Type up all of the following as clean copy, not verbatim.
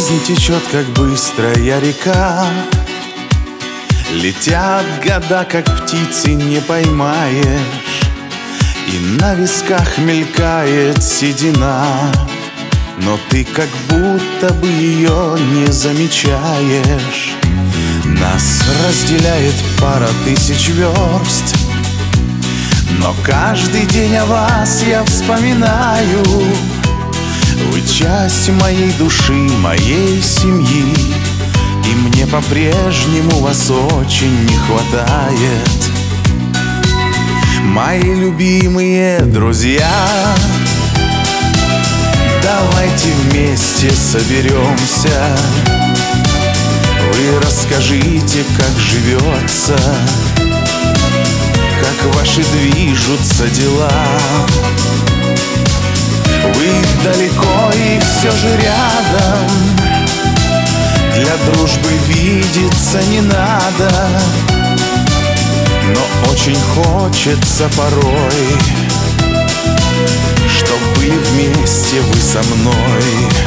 Жизнь течет, как быстрая река. Летят года, как птицы не поймаешь, и на висках мелькает седина, но ты как будто бы ее не замечаешь. Нас разделяет пара тысяч верст, но каждый день о вас я вспоминаю. Вы часть моей души, моей семьи, и мне по-прежнему вас очень не хватает. Мои любимые друзья, давайте вместе соберемся. Вы расскажите, как живется, как ваши движутся дела. Вы далеко и все же рядом, для дружбы видеться не надо, но очень хочется порой, чтоб были вместе вы со мной.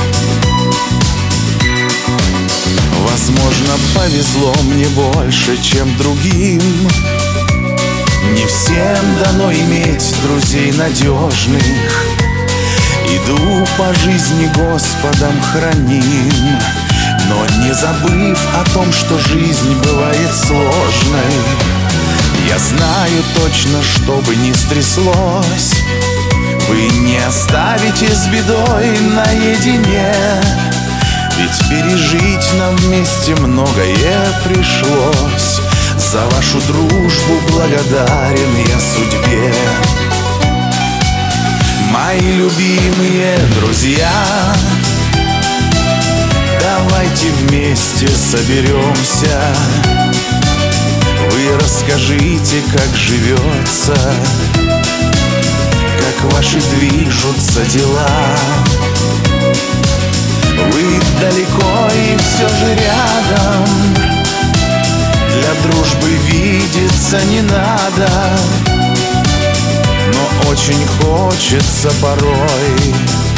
Возможно, повезло мне больше, чем другим. Не всем дано иметь друзей надежных. Иду по жизни Господом храним, но не забыв о том, что жизнь бывает сложной. Я знаю точно, что бы ни стряслось, вы не оставите с бедой наедине. Ведь пережить нам вместе многое пришлось. За вашу дружбу благодарен я судьбе. Мои любимые друзья, давайте вместе соберемся. Вы расскажите, как живется, как ваши движутся дела. Вы далеко и все же рядом, для дружбы видеться не надо, но очень хочется порой,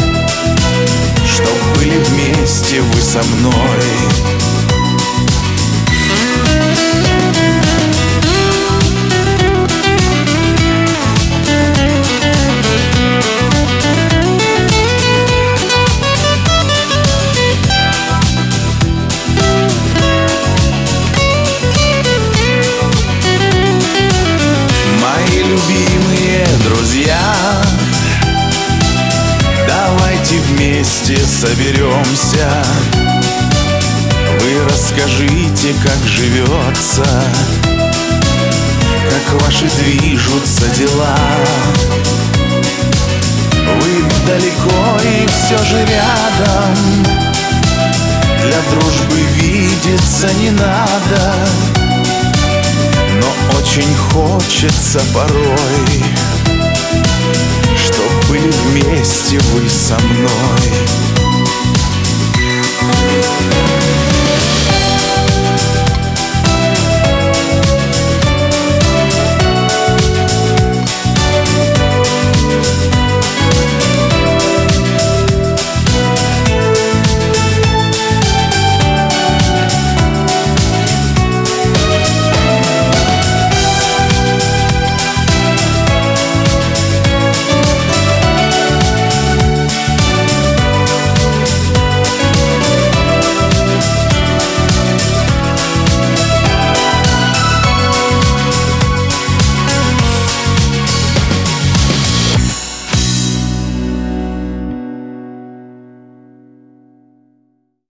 чтоб были вместе вы со мной. Любимые друзья, давайте вместе соберемся. Вы расскажите, как живется, как ваши движутся дела. Вы далеко и все же рядом, для дружбы видеться не надо, но очень хочется порой, чтоб были вместе вы со мной.